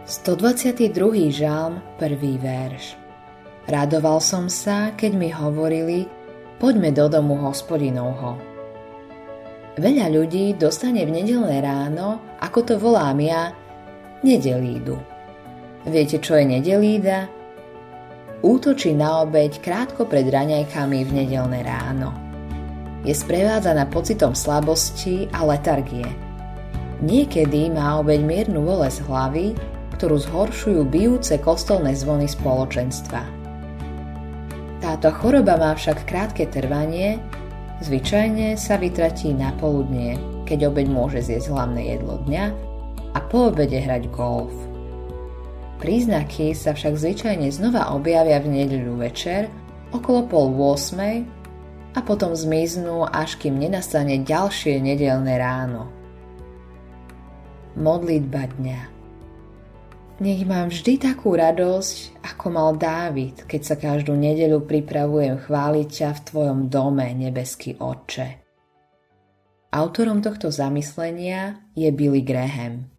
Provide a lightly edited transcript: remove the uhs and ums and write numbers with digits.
122. žalm, 1. verš. Radoval som sa, keď mi hovorili, poďme do domu Hospodinovho. Veľa ľudí dostane v nedeľné ráno, ako to volám ja, nedelídu. Viete, čo je nedelída? Útočí na obeť krátko pred raňajkami v nedeľné ráno. Je sprevádzaná pocitom slabosti a letargie. Niekedy má obeť miernu bolesť hlavy, ktorú zhoršujú bijúce kostolné zvony spoločenstva. Táto choroba má však krátke trvanie, zvyčajne sa vytratí na poludnie, keď obeť môže zjesť hlavné jedlo dňa a po obede hrať golf. Príznaky sa však zvyčajne znova objavia v nedeľu večer okolo 7:30 a potom zmiznú, až kým nenastane ďalšie nedeľné ráno. Modlitba dňa. Nech mám vždy takú radosť, ako mal Dávid, keď sa každú nedeľu pripravujem chváliť ťa v tvojom dome, nebeský Otče. Autorom tohto zamyslenia je Billy Graham.